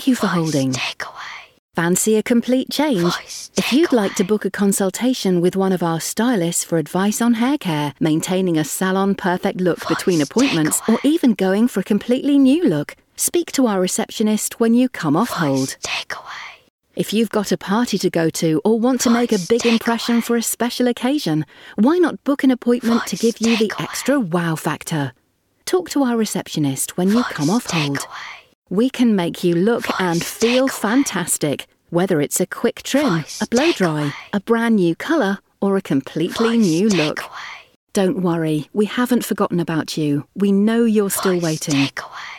Thank you for holding. Fancy a complete change? If you'd like to book a consultation with one of our stylists for advice on hair care, maintaining a salon-perfect look between appointments, or even going for a completely new look, speak to our receptionist when you come off hold. If you've got a party to go to or want to make a big impression for a special occasion, why not book an appointment to give you the extra wow factor? Talk to our receptionist when you come off hold. We can make you look and feel fantastic, whether it's a quick trim, a blow dry, a brand new colour, or a completely new look. Don't worry, we haven't forgotten about you. We know you're still waiting.